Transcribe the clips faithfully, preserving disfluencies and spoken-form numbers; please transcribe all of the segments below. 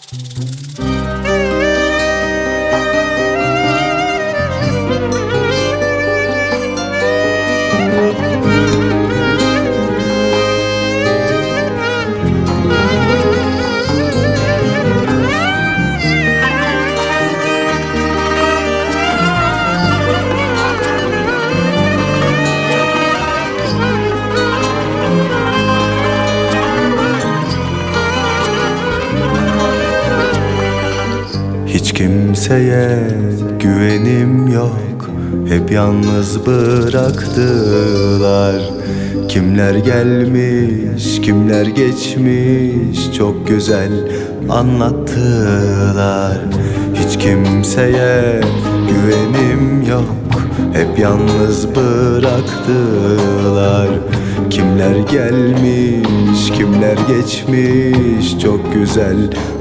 Hiç kimseye güvenim yok, hep yalnız bıraktılar. Kimler gelmiş, kimler geçmiş, çok güzel anlattılar. Hiç kimseye güvenim yok, hep yalnız bıraktılar. Kimler gelmiş, kimler geçmiş, çok güzel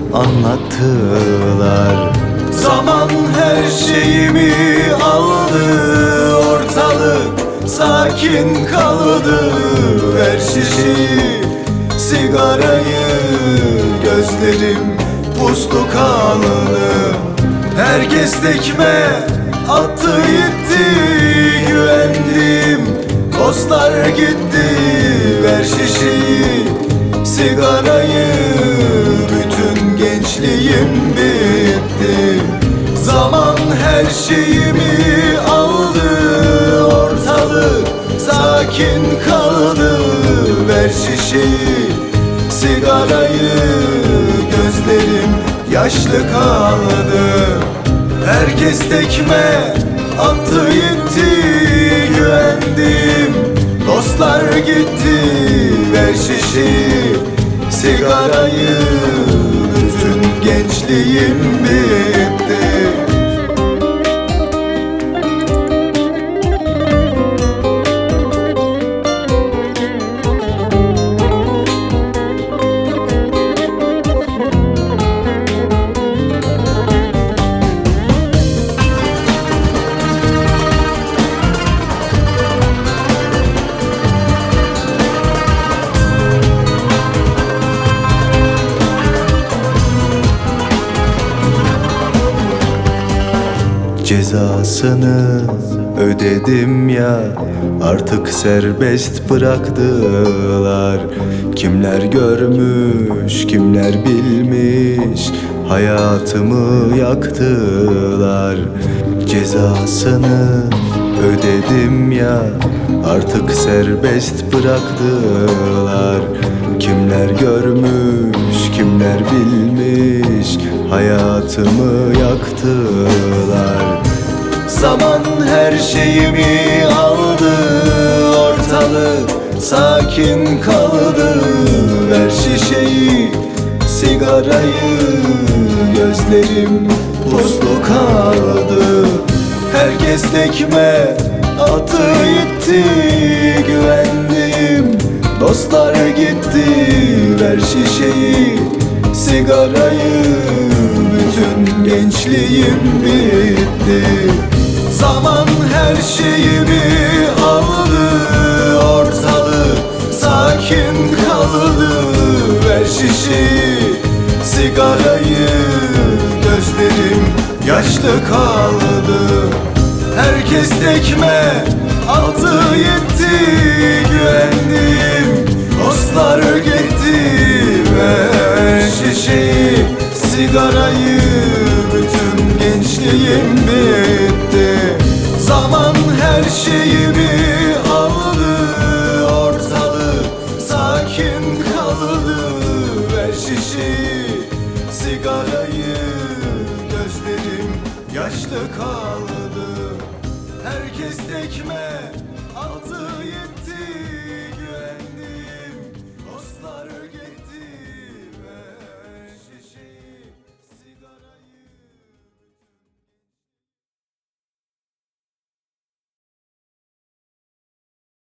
anlattılar. Zaman her şeyimi aldı, ortalık sakin kaldı. Ver şişeyi, sigarayı, gözlerim puslu kaldı. Herkes tekme attı gitti, güvendim dostlar gitti. Ver şişeyi, sigarayı, bütün gençliğim bitti. Zaman her şeyimi aldı, ortalık sakin kaldı. Ver şişeyi, sigarayı, gözlerim yaşlı kaldı. Herkes tekme attı gitti, güvendim dostlar gitti. Ver şişeyi, sigarayı, bütün gençliğim bitti. Cezasını ödedim ya, artık serbest bıraktılar. Kimler görmüş, kimler bilmiş, hayatımı yaktılar. Cezasını ödedim ya, artık serbest bıraktılar. Kimler görmüş, kimler bilmiş, hayatımı yaktılar. Zaman her şeyimi aldı, ortalık sakin kaldı. Ver şişeyi, sigarayı, gözlerim puslu kaldı. Herkes tekme attı gitti, güvendim dostlar gitti. Ver şişeyi, sigarayı, bütün gençliğim bitti. Zaman her şeyimi aldı, ortalık sakin kaldı. Ver şişeyi, sigarayı, gözlerim yaşlı kaldı. Herkes tekme attı gitti, güvendim dostlar gitti. Ver şişeyi, sigarayı, bütün gençliğim bitti. Zaman her şeyimi aldı, ortalık sakin kaldı. Ver şişeyi, sigarayı, gözlerim yaşlı kaldı. Herkes tekme attı.